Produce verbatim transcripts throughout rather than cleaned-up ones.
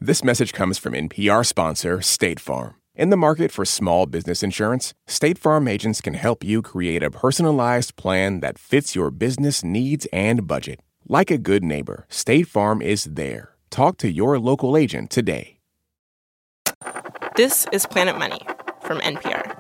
This message comes from N P R sponsor State Farm. In the market for small business insurance, State Farm agents can help you create a personalized plan that fits your business needs and budget. Like a good neighbor, State Farm is there. Talk to your local agent today. This is Planet Money from N P R.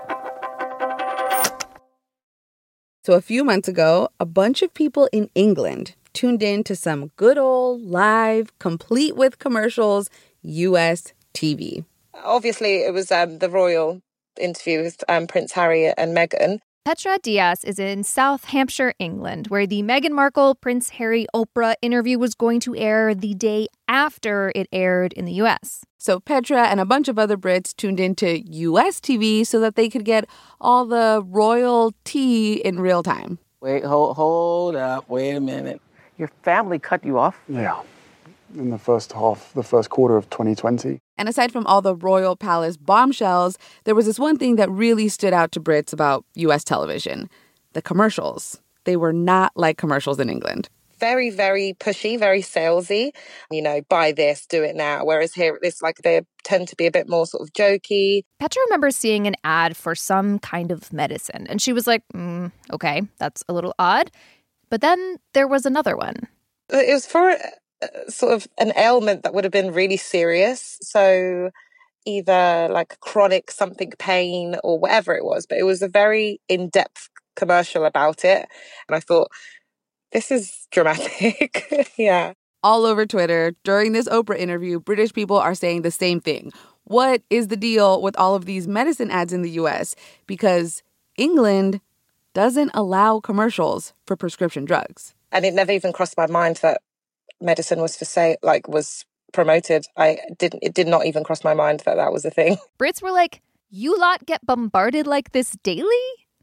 So a few months ago, a bunch of people in England tuned in to some good old live, complete with commercials, U S T V. Obviously, it was um, the royal interview with um, Prince Harry and Meghan. Petra Diaz is in South Hampshire, England, where the Meghan Markle, Prince Harry, Oprah interview was going to air the day after it aired in the U S. So Petra and a bunch of other Brits tuned into U S T V so that they could get all the royal tea in real time. Wait, hold, hold up, wait a minute. Your family cut you off? Yeah, in the first half, the first quarter of twenty twenty. And aside from all the royal palace bombshells, there was this one thing that really stood out to Brits about U S television. The commercials. They were not like commercials in England. Very, very pushy, very salesy. You know, buy this, do it now. Whereas here, it's like they tend to be a bit more sort of jokey. Petra remembers seeing an ad for some kind of medicine, and she was like, mm, okay, that's a little odd. But then there was another one. It was for uh, sort of an ailment that would have been really serious. So either like chronic something pain or whatever it was. But it was a very in-depth commercial about it. And I thought, this is dramatic. Yeah. All over Twitter, during this Oprah interview, British people are saying the same thing. What is the deal with all of these medicine ads in the U S? Because England doesn't allow commercials for prescription drugs. And it never even crossed my mind that medicine was for sale, like was promoted. I didn't, it did not even cross my mind that that was a thing. Brits were like, you lot get bombarded like this daily?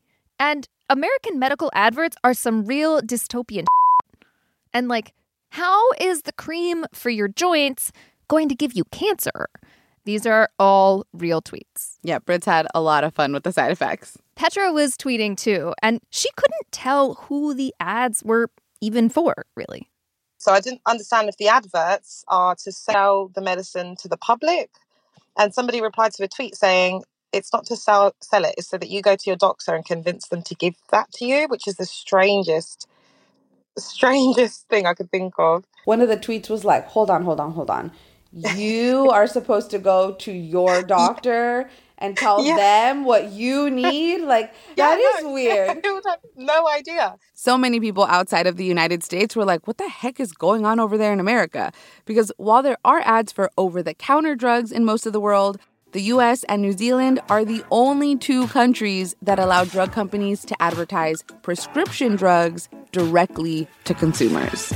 And American medical adverts are some real dystopian shit. And like, how is the cream for your joints going to give you cancer? These are all real tweets. Yeah, Brits had a lot of fun with the side effects. Petra was tweeting too, and she couldn't tell who the ads were even for, really. So I didn't understand if the adverts are to sell the medicine to the public. And somebody replied to a tweet saying, it's not to sell sell it, it's so that you go to your doctor and convince them to give that to you, which is the strangest, strangest thing I could think of. One of the tweets was like, hold on, hold on, hold on. You are supposed to go to your doctor and tell yeah. them what you need? Like, yeah, that is no, weird. I would have no idea. So many people outside of the United States were like, what the heck is going on over there in America? Because while there are ads for over-the-counter drugs in most of the world, the U S and New Zealand are the only two countries that allow drug companies to advertise prescription drugs directly to consumers.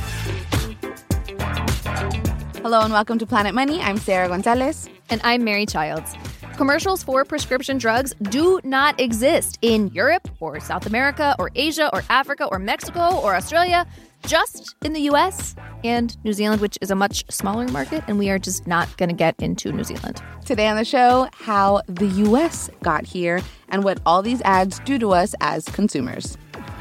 Hello and welcome to Planet Money. I'm Sarah Gonzalez. And I'm Mary Childs. Commercials for prescription drugs do not exist in Europe or South America or Asia or Africa or Mexico or Australia, just in the U S and New Zealand, which is a much smaller market, and we are just not going to get into New Zealand. Today on the show, how the U S got here and what all these ads do to us as consumers.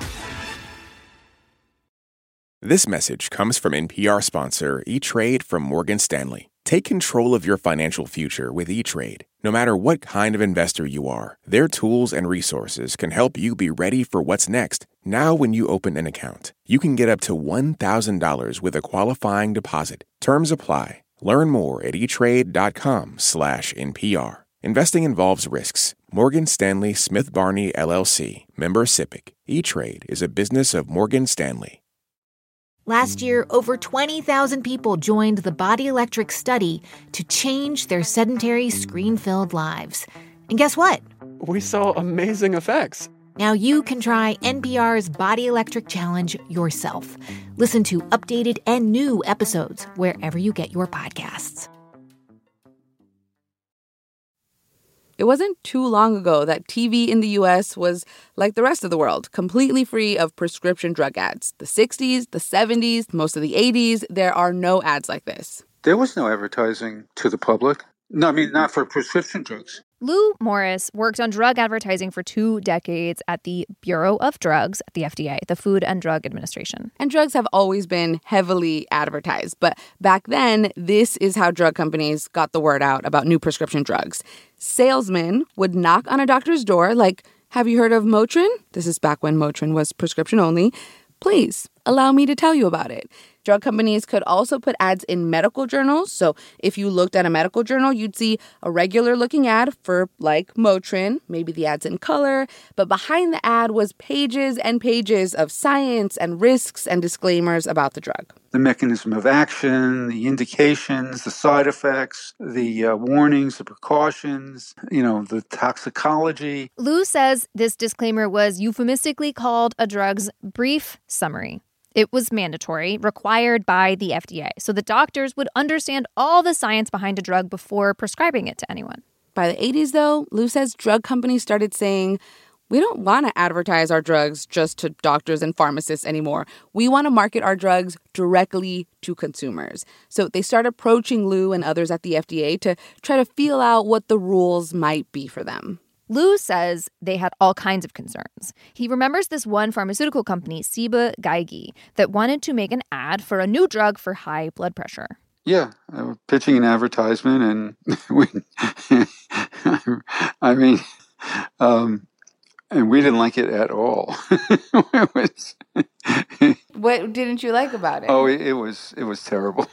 This message comes from N P R sponsor E-Trade from Morgan Stanley. Take control of your financial future with E-Trade. No matter what kind of investor you are, their tools and resources can help you be ready for what's next. Now when you open an account, you can get up to one thousand dollars with a qualifying deposit. Terms apply. Learn more at etrade.com slash NPR. Investing involves risks. Morgan Stanley Smith Barney, L L C. Member SIPC. E-Trade is a business of Morgan Stanley. Last year, over twenty thousand people joined the Body Electric study to change their sedentary, screen-filled lives. And guess what? We saw amazing effects. Now you can try N P R's Body Electric Challenge yourself. Listen to updated and new episodes wherever you get your podcasts. It wasn't too long ago that T V in the U S was like the rest of the world, completely free of prescription drug ads. The sixties, the seventies, most of the eighties, there are no ads like this. There was no advertising to the public. No, I mean, not for prescription drugs. Lou Morris worked on drug advertising for two decades at the Bureau of Drugs at the F D A, the Food and Drug Administration. And drugs have always been heavily advertised. But back then, this is how drug companies got the word out about new prescription drugs. Salesmen would knock on a doctor's door like, "Have you heard of Motrin?" This is back when Motrin was prescription only. "Please, allow me to tell you about it." Drug companies could also put ads in medical journals. So if you looked at a medical journal, you'd see a regular-looking ad for, like, Motrin. Maybe the ad's in color. But behind the ad was pages and pages of science and risks and disclaimers about the drug. The mechanism of action, the indications, the side effects, the uh, warnings, the precautions, you know, the toxicology. Lou says this disclaimer was euphemistically called a drug's brief summary. It was mandatory, required by the F D A, so that doctors would understand all the science behind a drug before prescribing it to anyone. By the eighties, though, Lou says drug companies started saying, "We don't want to advertise our drugs just to doctors and pharmacists anymore. We want to market our drugs directly to consumers." So they start approaching Lou and others at the F D A to try to feel out what the rules might be for them. Lou says they had all kinds of concerns. He remembers this one pharmaceutical company, Ciba-Geigy, that wanted to make an ad for a new drug for high blood pressure. Yeah, I was pitching an advertisement, and we, I mean, um, and we didn't like it at all. It was, what didn't you like about it? Oh, it, it was it was terrible.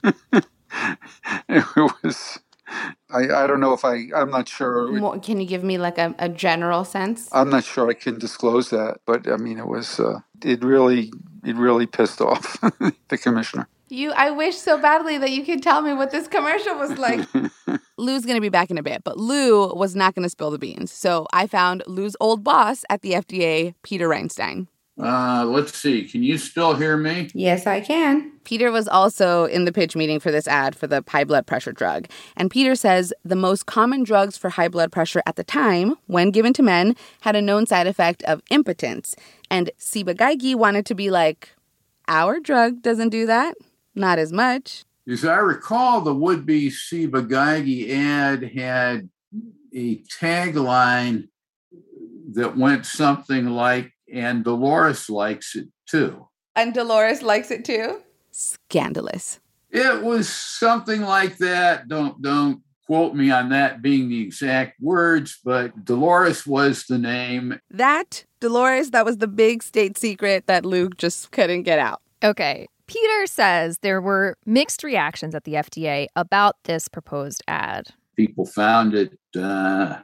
It was. I, I don't know if I, I'm not sure. Can you give me like a, a general sense? I'm not sure I can disclose that, but I mean, it was, uh, it really, it really pissed off the commissioner. You, I wish so badly that you could tell me what this commercial was like. Lou's going to be back in a bit, but Lou was not going to spill the beans. So I found Lou's old boss at the F D A, Peter Reinstein. Uh, let's see. Can you still hear me? Yes, I can. Peter was also in the pitch meeting for this ad for the high blood pressure drug. And Peter says the most common drugs for high blood pressure at the time, when given to men, had a known side effect of impotence. And Ciba-Geigy wanted to be like, our drug doesn't do that. Not as much. As I recall, the would-be Ciba-Geigy ad had a tagline that went something like, "And Dolores likes it too." And Dolores likes it too? Scandalous. It was something like that. Don't don't quote me on that being the exact words, but Dolores was the name. That, Dolores, that was the big state secret that Luke just couldn't get out. Okay. Peter says there were mixed reactions at the F D A about this proposed ad. People found it uh,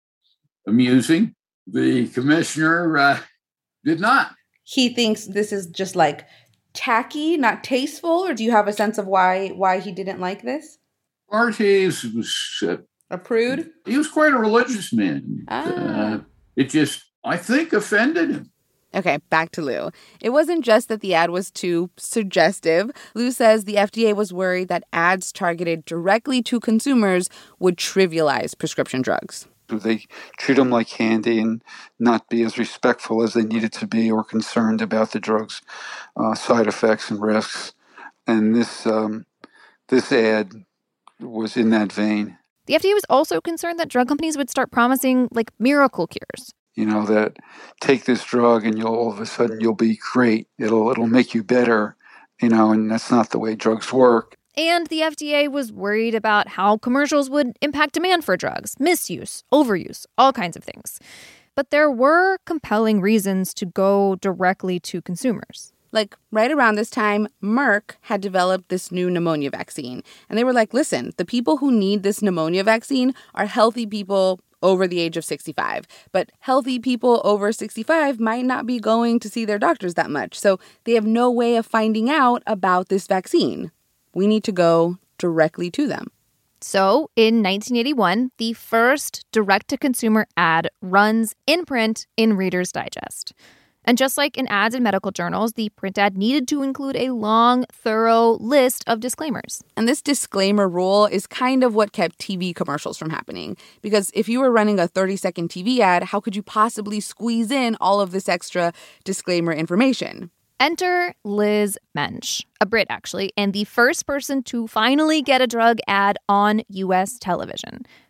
amusing. The commissioner uh, did not. He thinks this is just like tacky, not tasteful, or do you have a sense of why why he didn't like this? Bartes was uh, a prude. He was quite a religious man. Ah. Uh, it just, I think, offended him. Okay, back to Lou. It wasn't just that the ad was too suggestive. Lou says the F D A was worried that ads targeted directly to consumers would trivialize prescription drugs. They treat them like candy and not be as respectful as they needed to be or concerned about the drug's uh, side effects and risks. And this um, this ad was in that vein. The F D A was also concerned that drug companies would start promising, like, miracle cures. You know, that take this drug and you'll all of a sudden you'll be great. It'll it'll make you better, you know, and that's not the way drugs work. And the F D A was worried about how commercials would impact demand for drugs, misuse, overuse, all kinds of things. But there were compelling reasons to go directly to consumers. Like, right around this time, Merck had developed this new pneumonia vaccine. And they were like, listen, the people who need this pneumonia vaccine are healthy people over the age of sixty-five. But healthy people over sixty-five might not be going to see their doctors that much. So they have no way of finding out about this vaccine. We need to go directly to them. So in nineteen eighty-one, the first direct-to-consumer ad runs in print in Reader's Digest. And just like in ads in medical journals, the print ad needed to include a long, thorough list of disclaimers. And this disclaimer rule is kind of what kept T V commercials from happening. Because if you were running a thirty-second T V ad, how could you possibly squeeze in all of this extra disclaimer information? Enter Liz Mensch, a Brit actually, and the first person to finally get a drug ad on U S television.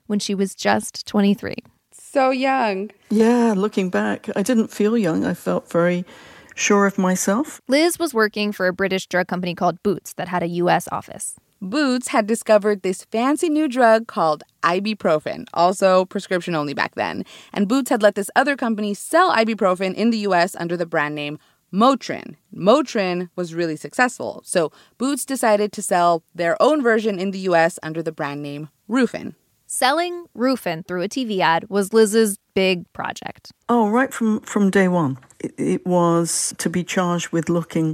when she was just twenty-three. So young. Yeah, looking back, I didn't feel young. I felt very sure of myself. Liz was working for a British drug company called Boots that had a U S office. Boots had discovered this fancy new drug called ibuprofen, also prescription only back then. And Boots had let this other company sell ibuprofen in the U S under the brand name Motrin. Motrin was really successful, so Boots decided to sell their own version in the U S under the brand name Rufen. Selling Rufen through a T V ad was Liz's big project. Oh, right from, from day one. It, it was to be charged with looking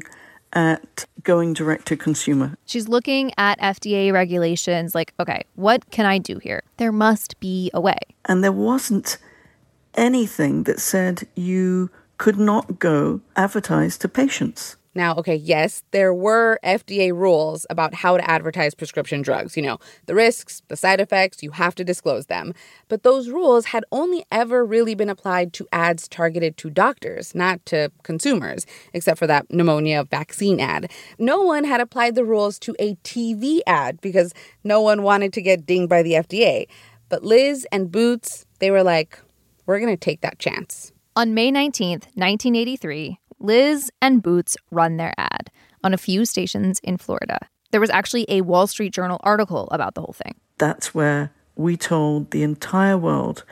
at going direct to consumer. She's looking at F D A regulations like, okay, what can I do here? There must be a way. And there wasn't anything that said you could not go advertise to patients. Now, okay, yes, there were F D A rules about how to advertise prescription drugs. You know, the risks, the side effects, you have to disclose them. But those rules had only ever really been applied to ads targeted to doctors, not to consumers, except for that pneumonia vaccine ad. No one had applied the rules to a T V ad because no one wanted to get dinged by the F D A. But Liz and Boots, they were like, we're going to take that chance. On May nineteenth, nineteen eighty-three, Liz and Boots run their ad on a few stations in Florida. There was actually a Wall Street Journal article about the whole thing. That's where we told the entire world,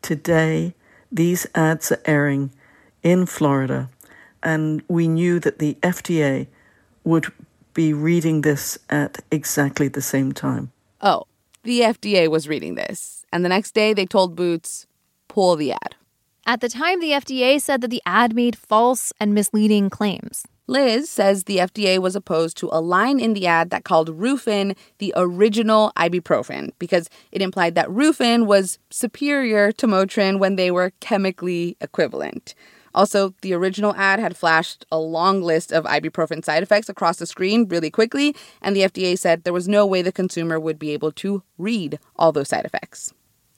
today these ads are airing in Florida. And we knew that the F D A would be reading this at exactly the same time. Oh, the F D A was reading this. And the next day they told Boots, pull the ad. At the time, the F D A said that the ad made false and misleading claims. Liz says the F D A was opposed to a line in the ad that called Rufen the original ibuprofen because it implied that Rufen was superior to Motrin when they were chemically equivalent. Also, the original ad had flashed a long list of ibuprofen side effects across the screen really quickly, and the F D A said there was no way the consumer would be able to read all those side effects.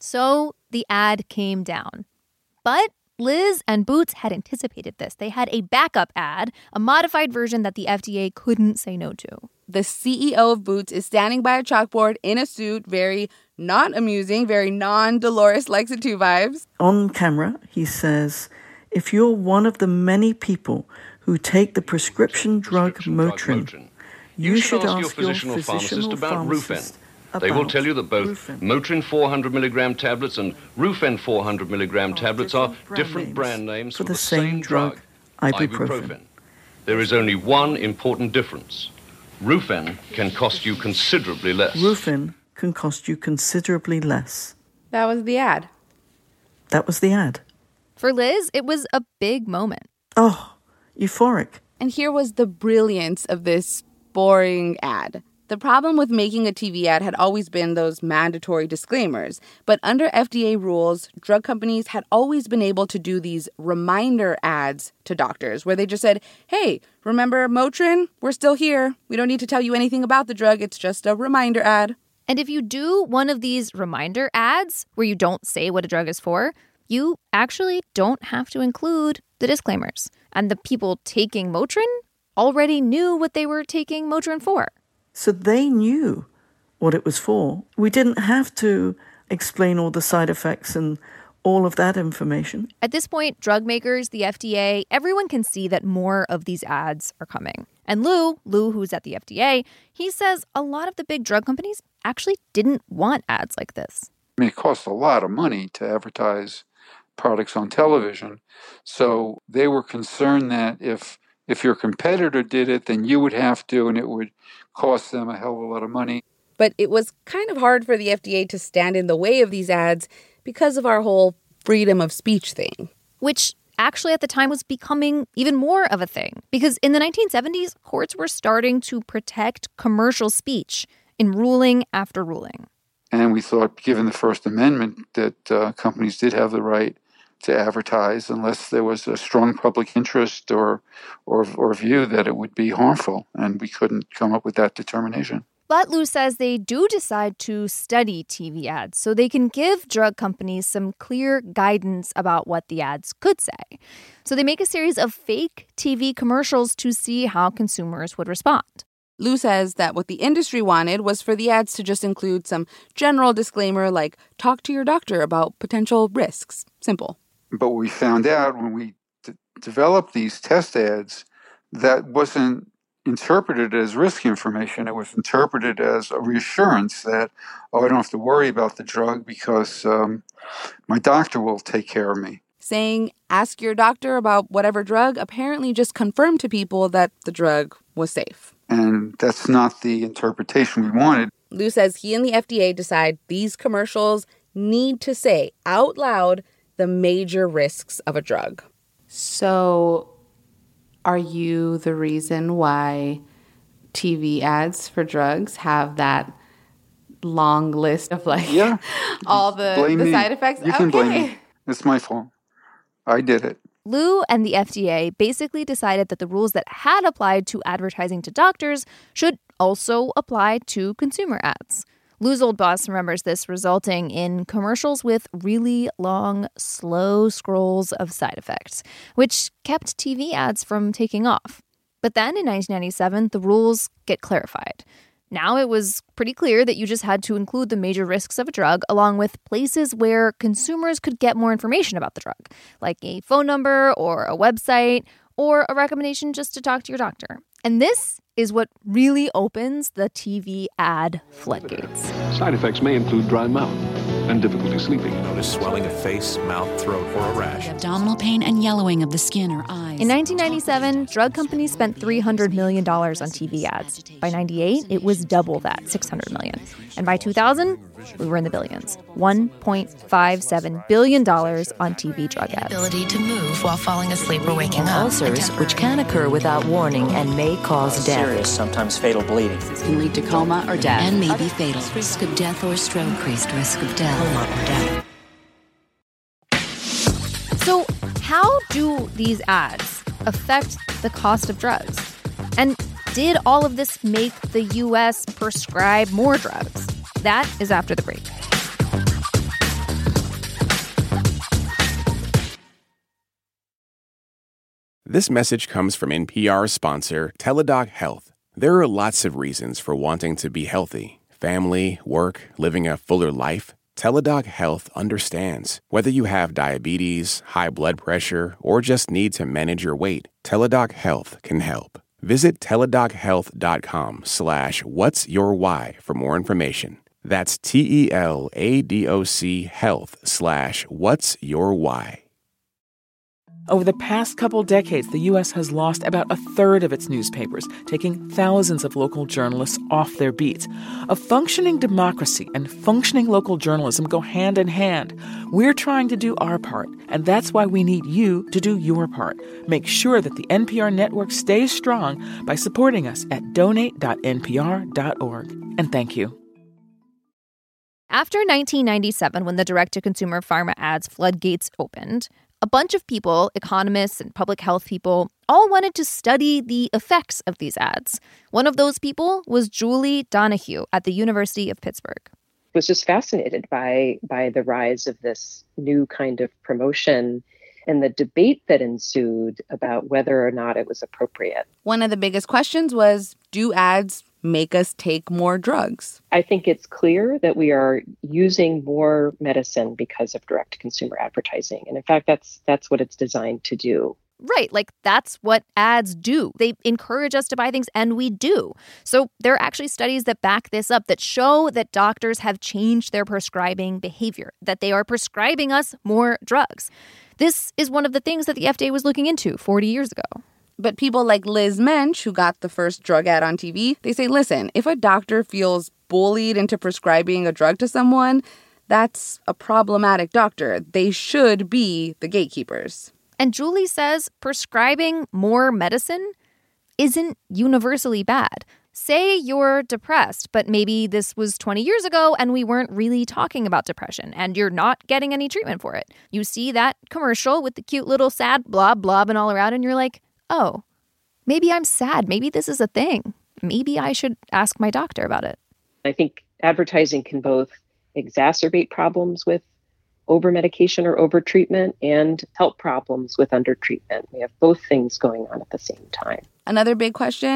So the ad came down. But Liz and Boots had anticipated this. They had a backup ad, a modified version that the F D A couldn't say no to. The C E O of Boots is standing by a chalkboard in a suit, very not amusing, very non-Dolores Likes It Too vibes. On camera, he says, if you're one of the many people who take the prescription drug Motrin, you should ask your physician or pharmacist about Rufen. They will tell you that both Rufen. Motrin four hundred milligram tablets and Rufen four hundred milligram tablets are different brand names for the same drug, ibuprofen. There is only one important difference. Rufen can cost you considerably less. Rufen can cost you considerably less. That was the ad. That was the ad. For Liz, it was a big moment. Oh, euphoric. And here was the brilliance of this boring ad. The problem with making a T V ad had always been those mandatory disclaimers. But under F D A rules, drug companies had always been able to do these reminder ads to doctors where they just said, hey, remember Motrin? We're still here. We don't need to tell you anything about the drug. It's just a reminder ad. And if you do one of these reminder ads where you don't say what a drug is for, you actually don't have to include the disclaimers. And the people taking Motrin already knew what they were taking Motrin for. So they knew what it was for. We didn't have to explain all the side effects and all of that information. At this point, drug makers, the F D A, everyone can see that more of these ads are coming. And Lou, Lou, who's at the F D A, he says a lot of the big drug companies actually didn't want ads like this. I mean, it costs a lot of money to advertise products on television. So they were concerned that if if your competitor did it, then you would have to, and it would cost them a hell of a lot of money. But it was kind of hard for the F D A to stand in the way of these ads because of our whole freedom of speech thing. Which actually at the time was becoming even more of a thing. Because in the nineteen seventies, courts were starting to protect commercial speech in ruling after ruling. And we thought, given the First Amendment, that uh, companies did have the right to advertise unless there was a strong public interest or, or or view that it would be harmful, and we couldn't come up with that determination. But Lou says they do decide to study T V ads so they can give drug companies some clear guidance about what the ads could say. So they make a series of fake T V commercials to see how consumers would respond. Lou says that what the industry wanted was for the ads to just include some general disclaimer like, talk to your doctor about potential risks. Simple. But we found out when we d- developed these test ads, that wasn't interpreted as risk information. It was interpreted as a reassurance that, oh, I don't have to worry about the drug because um, my doctor will take care of me. Saying, ask your doctor about whatever drug apparently just confirmed to people that the drug was safe. And that's not the interpretation we wanted. Lou says he and the F D A decide these commercials need to say out loud the major risks of a drug. So are you the reason why T V ads for drugs have that long list of like yeah. all the, the side effects? You okay. can blame me. It's my fault. I did it. Lou and the F D A basically decided that the rules that had applied to advertising to doctors should also apply to consumer ads. Lou's old boss remembers this resulting in commercials with really long, slow scrolls of side effects, which kept T V ads from taking off. But then in nineteen ninety-seven, the rules get clarified. Now it was pretty clear that you just had to include the major risks of a drug along with places where consumers could get more information about the drug, like a phone number or a website or a recommendation just to talk to your doctor. And this is what really opens the T V ad floodgates. Side effects may include dry mouth and difficulty sleeping. Notice swelling of face, mouth, throat, or a rash. Abdominal pain and yellowing of the skin or eyes. In nineteen ninety-seven, drug companies spent three hundred million dollars on T V ads. By ninety-eight, it was double that, six hundred million dollars. And by two thousand, we were in the billions. one point five seven billion dollars on T V drug ads. Ability to move while falling asleep or waking up. Ulcers, which can occur without warning and may cause death. Serious, sometimes fatal bleeding. This can lead to coma or death. And may be fatal. Risk of death or stroke. Increased risk of death. Coma or death. So how do these ads affect the cost of drugs? And did all of this make the U S prescribe more drugs? That is after the break. This message comes from N P R sponsor Teladoc Health. There are lots of reasons for wanting to be healthy. Family, work, living a fuller life. Teladoc Health understands. Whether you have diabetes, high blood pressure, or just need to manage your weight, Teladoc Health can help. Visit teladochealth.com slash what's your why for more information. That's T-E-L-A-D-O-C health slash what's your why. Over the past couple decades, the U S has lost about a third of its newspapers, taking thousands of local journalists off their beats. A functioning democracy and functioning local journalism go hand in hand. We're trying to do our part, and that's why we need you to do your part. Make sure that the N P R network stays strong by supporting us at donate dot n p r dot org. And thank you. After nineteen ninety-seven, when the direct-to-consumer pharma ads floodgates opened, a bunch of people, economists and public health people, all wanted to study the effects of these ads. One of those people was Julie Donahue at the University of Pittsburgh. Was just fascinated by by the rise of this new kind of promotion and the debate that ensued about whether or not it was appropriate. One of the biggest questions was, do ads make us take more drugs? I think it's clear that we are using more medicine because of direct-to-consumer advertising. And in fact, that's that's what it's designed to do. Right, like that's what ads do. They encourage us to buy things, and we do. So there are actually studies that back this up that show that doctors have changed their prescribing behavior, that they are prescribing us more drugs. This is one of the things that the F D A was looking into forty years ago. But people like Liz Mensch, who got the first drug ad on T V, they say, listen, if a doctor feels bullied into prescribing a drug to someone, that's a problematic doctor. They should be the gatekeepers. And Julie says prescribing more medicine isn't universally bad. Say you're depressed, but maybe this was twenty years ago and we weren't really talking about depression and you're not getting any treatment for it. You see that commercial with the cute little sad blob blobbing all around and you're like, oh, maybe I'm sad. Maybe this is a thing. Maybe I should ask my doctor about it. I think advertising can both exacerbate problems with over-medication or over-treatment and help problems with under-treatment. We have both things going on at the same time. Another big question,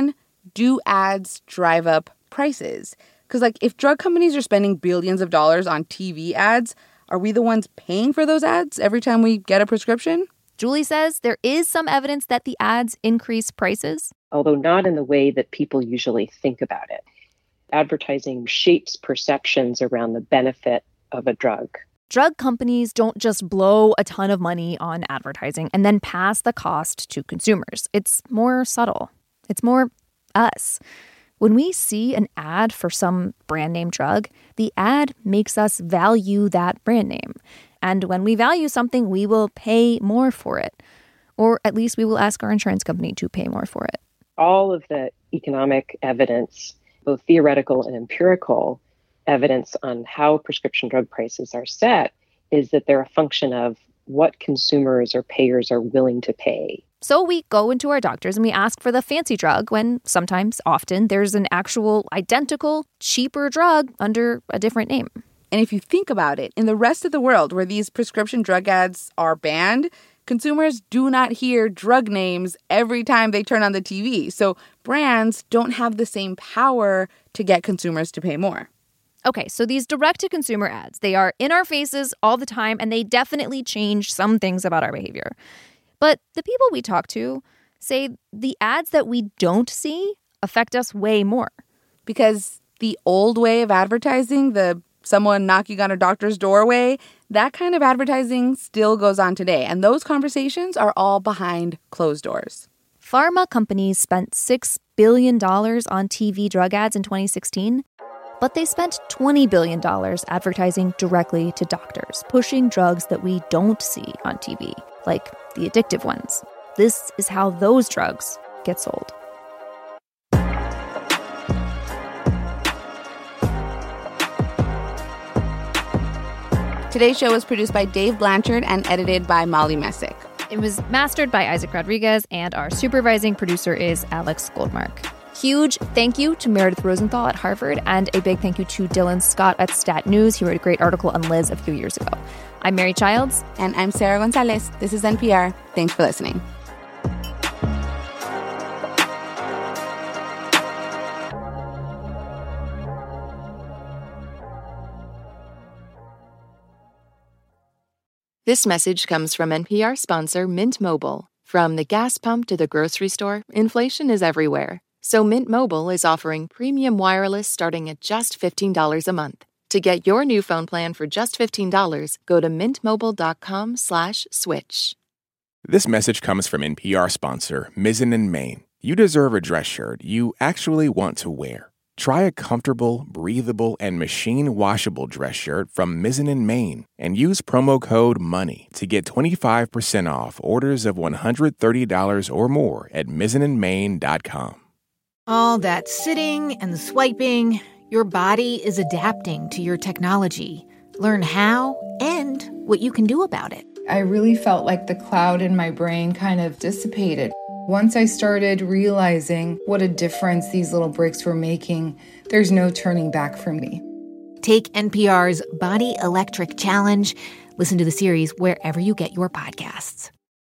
do ads drive up prices? Because, like, if drug companies are spending billions of dollars on T V ads, are we the ones paying for those ads every time we get a prescription? Julie says there is some evidence that the ads increase prices. Although not in the way that people usually think about it. Advertising shapes perceptions around the benefit of a drug. Drug companies don't just blow a ton of money on advertising and then pass the cost to consumers. It's more subtle. It's more us. When we see an ad for some brand name drug, the ad makes us value that brand name. And when we value something, we will pay more for it. Or at least we will ask our insurance company to pay more for it. All of the economic evidence, both theoretical and empirical evidence on how prescription drug prices are set, is that they're a function of what consumers or payers are willing to pay. So we go into our doctors and we ask for the fancy drug when sometimes, often, there's an actual identical, cheaper drug under a different name. And if you think about it, in the rest of the world where these prescription drug ads are banned, consumers do not hear drug names every time they turn on the T V. So brands don't have the same power to get consumers to pay more. Okay, so these direct-to-consumer ads, they are in our faces all the time, and they definitely change some things about our behavior. But the people we talk to say the ads that we don't see affect us way more. Because the old way of advertising, the someone knocking on a doctor's doorway, that kind of advertising still goes on today. And those conversations are all behind closed doors. Pharma companies spent six billion dollars on T V drug ads in twenty sixteen, but they spent twenty billion dollars advertising directly to doctors, pushing drugs that we don't see on T V, like the addictive ones. This is how those drugs get sold. Today's show was produced by Dave Blanchard and edited by Molly Messick. It was mastered by Isaac Rodriguez, and our supervising producer is Alex Goldmark. Huge thank you to Meredith Rosenthal at Harvard, and a big thank you to Dylan Scott at Stat News. He wrote a great article on Liz a few years ago. I'm Mary Childs. And I'm Sarah Gonzalez. This is N P R. Thanks for listening. This message comes from N P R sponsor Mint Mobile. From the gas pump to the grocery store, inflation is everywhere. So Mint Mobile is offering premium wireless starting at just fifteen dollars a month. To get your new phone plan for just fifteen dollars, go to mintmobile.com slash switch. This message comes from N P R sponsor Mizzen and Main. You deserve a dress shirt you actually want to wear. Try a comfortable, breathable, and machine-washable dress shirt from Mizzen and Main and use promo code MONEY to get twenty-five percent off orders of one hundred thirty dollars or more at mizzen and main dot com. All that sitting and swiping, your body is adapting to your technology. Learn how and what you can do about it. I really felt like the cloud in my brain kind of dissipated. Once I started realizing what a difference these little breaks were making, there's no turning back for me. Take N P R's Body Electric Challenge. Listen to the series wherever you get your podcasts.